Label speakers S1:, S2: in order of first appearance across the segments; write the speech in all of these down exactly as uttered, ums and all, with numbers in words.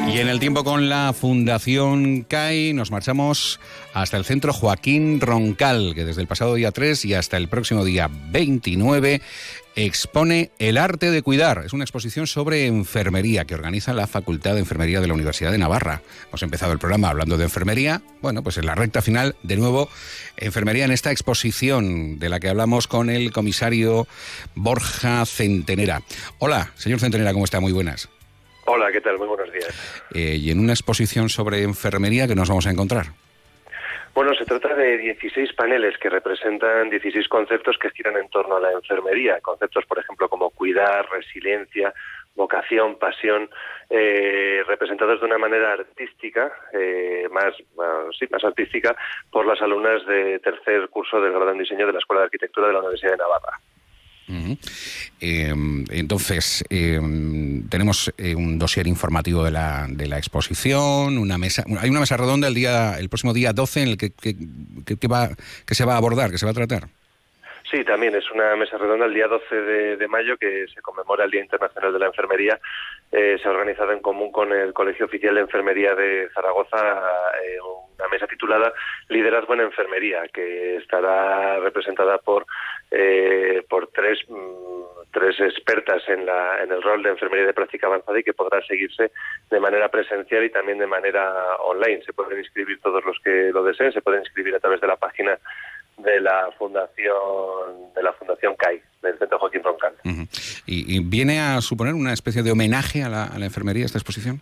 S1: Y en el tiempo con la Fundación C A I nos marchamos hasta el Centro Joaquín Roncal, que desde el pasado día tres y hasta el próximo día veintinueve expone El arte de cuidar. Es una exposición sobre enfermería que organiza la Facultad de Enfermería de la Universidad de Navarra. Hemos empezado el programa hablando de enfermería. Bueno, pues en la recta final, de nuevo, enfermería en esta exposición de la que hablamos con el comisario Borja Centenera. Hola, señor Centenera, ¿cómo está? Muy buenas.
S2: Hola, ¿qué tal? Muy buenos días.
S1: Eh, y en una exposición sobre enfermería, ¿qué nos vamos a encontrar?
S2: Bueno, se trata de dieciséis paneles que representan dieciséis conceptos que giran en torno a la enfermería. Conceptos, por ejemplo, como cuidar, resiliencia, vocación, pasión, eh, representados de una manera artística, eh, más, más, sí, más artística, por las alumnas de tercer curso del grado en diseño de la Escuela de Arquitectura de la Universidad de Navarra.
S1: Uh-huh. Eh, entonces, eh, tenemos eh, un dossier informativo de la, de la exposición, una mesa, hay una mesa redonda el día, el próximo día doce en el que, que, que, que, va, que se va a abordar, que se va a tratar.
S2: Sí, también es una mesa redonda el día doce de, de mayo que se conmemora el Día Internacional de la Enfermería. Eh, se ha organizado en común con el Colegio Oficial de Enfermería de Zaragoza eh, una mesa titulada Liderazgo en Enfermería, que estará representada por eh, por tres tres expertas en la en el rol de enfermería de práctica avanzada y que podrá seguirse de manera presencial y también de manera online. Se pueden inscribir todos los que lo deseen, se pueden inscribir a través de la página de la fundación de la fundación C A I, del Centro Joaquín Roncal.
S1: Uh-huh. ¿Y, y viene a suponer una especie de homenaje a la, a la enfermería esta exposición?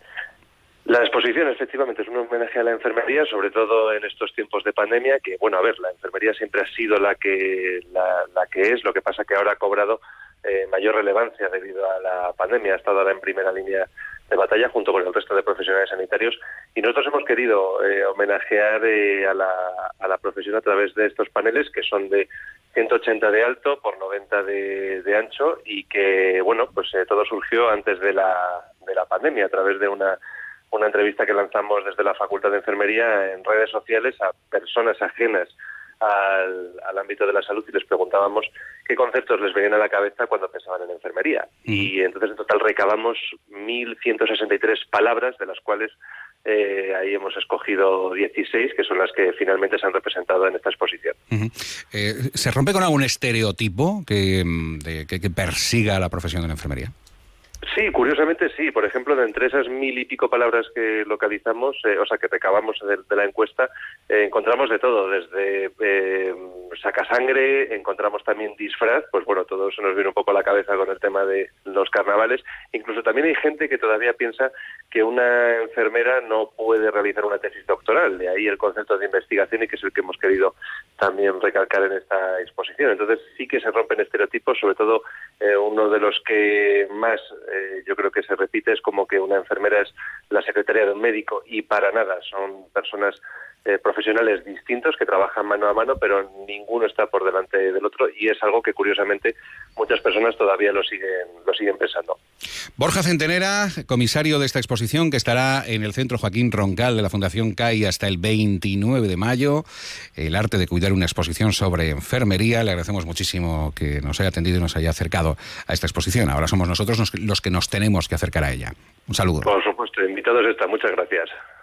S2: La exposición, efectivamente, es un homenaje a la enfermería, sobre todo en estos tiempos de pandemia, que, bueno, a ver, la enfermería siempre ha sido la que la, la que es, lo que pasa que ahora ha cobrado eh, mayor relevancia debido a la pandemia, ha estado ahora en primera línea de batalla junto con el resto de profesionales sanitarios, y nosotros hemos querido eh, homenajear eh, a, la, a la profesión a través de estos paneles que son de ciento ochenta de alto por noventa de, de ancho y que, bueno, pues eh, todo surgió antes de la, de la pandemia a través de una una entrevista que lanzamos desde la Facultad de Enfermería en redes sociales a personas ajenas al, al ámbito de la salud y les preguntábamos qué conceptos les venían a la cabeza cuando pensaban en enfermería. Y entonces en total recabamos mil ciento sesenta y tres palabras, de las cuales eh, ahí hemos escogido dieciséis, que son las que finalmente se han representado en esta exposición.
S1: Uh-huh. eh, ¿Se rompe con algún estereotipo que, de, que, que persiga la profesión de la enfermería?
S2: Sí, curiosamente sí. Por ejemplo, de entre esas mil y pico palabras que localizamos, eh, o sea, que recabamos de, de la encuesta, eh, encontramos de todo, desde eh, sacasangre, encontramos también disfraz, pues bueno, todo eso nos viene un poco a la cabeza con el tema de los carnavales. Incluso también hay gente que todavía piensa que una enfermera no puede realizar una tesis doctoral, de ahí el concepto de investigación y que es el que hemos querido también recalcar en esta exposición. Entonces sí que se rompen estereotipos, sobre todo eh, uno de los que más eh, yo creo que se repite es como que una enfermera es la secretaria de un médico, y para nada, son personas eh, profesionales distintos que trabajan mano a mano, pero ninguno está por delante del otro, y es algo que curiosamente muchas personas todavía lo siguen lo siguen pensando.
S1: Borja Centenera, comisario de esta exposición que estará en el Centro Joaquín Roncal de la Fundación C A I hasta el veintinueve de mayo, El arte de cuidar, una exposición sobre enfermería. Le agradecemos muchísimo que nos haya atendido y nos haya acercado a esta exposición. Ahora somos nosotros los que nos tenemos que acercar a ella. Un saludo.
S2: Por supuesto, invitados están. Muchas gracias.